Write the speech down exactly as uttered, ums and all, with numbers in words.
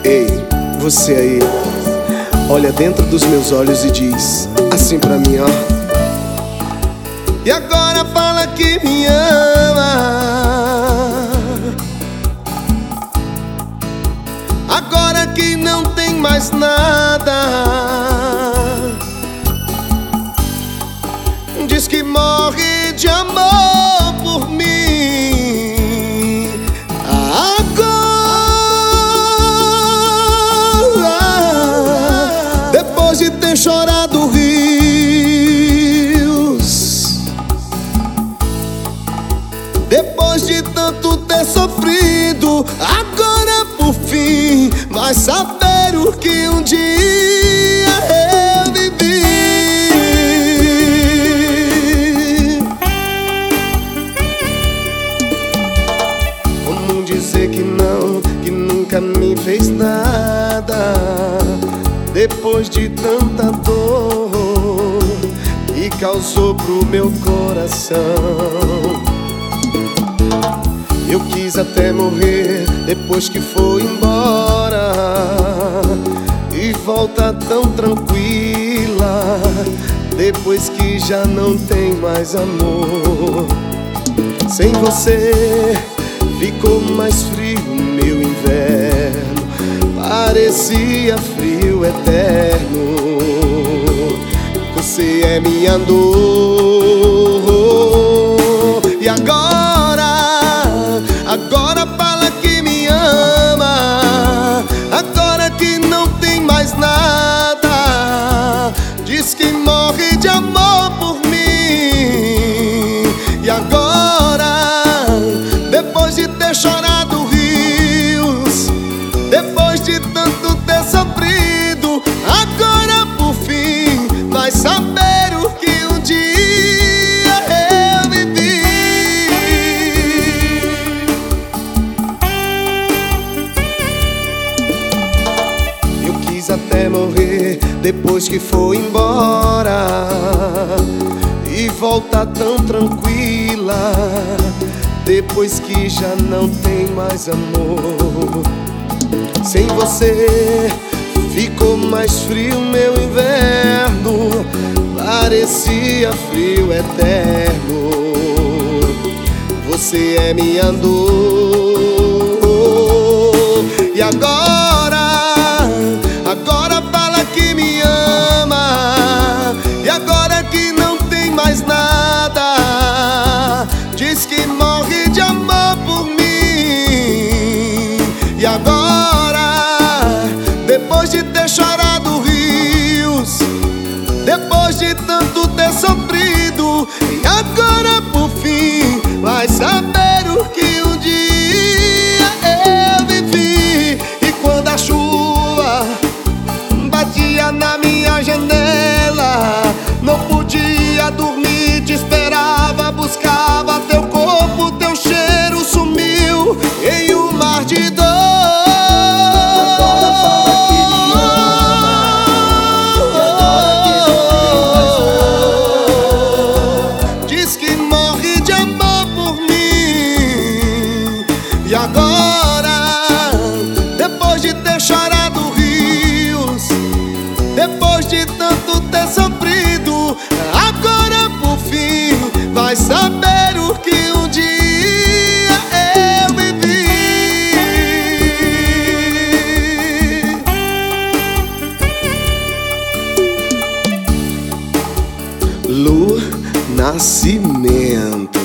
Ei, você aí, olha dentro dos meus olhos e diz assim pra mim, ó: e agora fala que me ama, agora que não tem mais nada. Diz que morre de amor por mim. Agora, depois de ter chorado rios, depois de tanto ter sofrido, agora por fim vai saber o que um dia eu vivi. Como dizer que não, que nunca me fez nada, depois de tanta dor que causou pro meu coração. Eu quis até morrer depois que foi embora, e volta tão tranquila depois que já não tem mais amor. Sem você ficou mais frio meu inverno, parecia frio eterno. Você é minha dor. E agora, agora fala que me ama, agora que não tem mais nada. Diz que morre de amor por mim. E agora, depois de ter chorado rios, depois de tanto ter sofrido, agora por fim vai saber o que um dia eu vivi. Eu quis até morrer depois que foi embora, e volta tão tranquila depois que já não tem mais amor. Sem você ficou mais frio meu inverno, parecia frio eterno. Você é minha dor. E agora, agora fala que me ama, e agora que não tem mais nada. Diz que morre de amor por mim. E agora, depois de ter chorado rios, depois de tanto ter sofrido, e agora por fim vai saber o que um dia eu vivi. E quando a chuva batia na minha janela, não podia dormir, te esperava, buscava teu corpo, teu cheiro sumiu em um mar de dor. Diz que morre de amor por mim. E agora, depois de ter chorado rios, depois de tanto ter sofrido, agora por fim vai saber o que um dia eu vivi. Lu Nascimento.